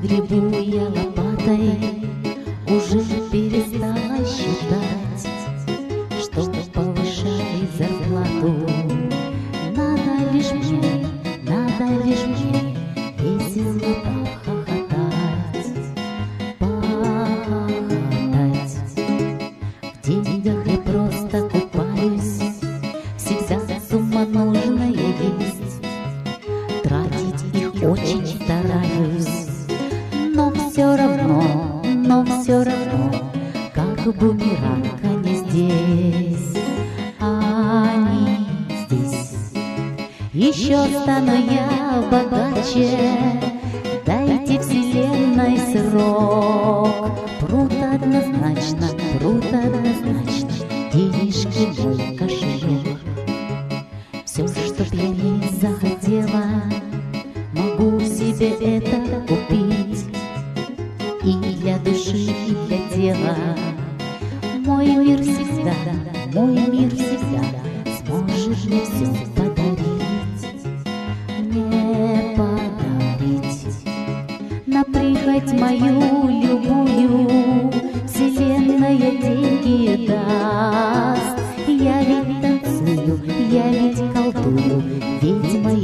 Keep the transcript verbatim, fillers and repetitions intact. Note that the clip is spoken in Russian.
грибу я лопатой, уже перестала считать, что повышать зарплату. Надо лишь мне, надо лишь мне весело похохотать, похохотать. В деньгах я просто купаюсь, всегда сумма нужная есть, тратить их очень стараюсь, но все равно, но все равно, как бумеранг они здесь, они здесь. Еще стану я богаче, дайте вселенной срок. Пруд однозначно, пруд однозначно, денежки мой кошелек. Все, чтоб я не захотела, могу себе это купить. И для души, и для тела. Мой мир всегда, мой мир всегда сможет мне все подарить, мне подарить. На прихоть мою любую вселенная деньги даст. Я ведь танцую, я ведь колдую, ведь моя